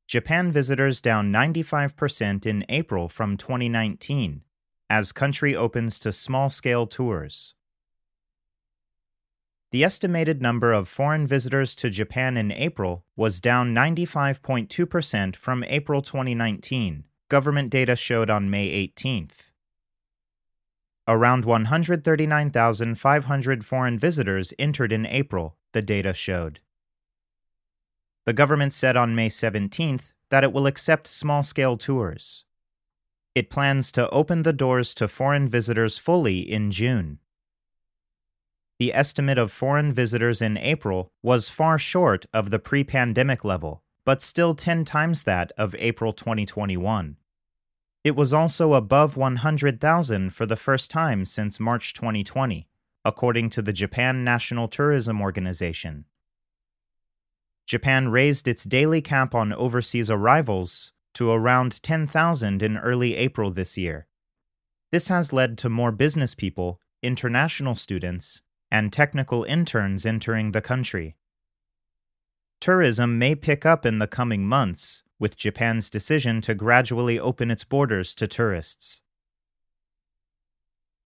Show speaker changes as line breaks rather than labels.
Japan visitors down 95% in April from 2019, as country opens to small-scale tours. The estimated number of foreign visitors to Japan in April was down 95.2% from April 2019, government data showed on May 18th. Around 139,500 foreign visitors entered in April, the data showed. The government said on May 17th that it will accept small-scale tours. It plans to open the doors to foreign visitors fully in June. The estimate of foreign visitors in April was far short of the pre-pandemic level, but still 10 times that of April 2021. It was also above 100,000 for the first time since March 2020, according to the Japan National Tourism Organization. Japan raised its daily cap on overseas arrivals to around 10,000 in early April this year. This has led to more business people, international students, and technical interns entering the country. Tourism may pick up in the coming months, with Japan's decision to gradually open its borders to tourists.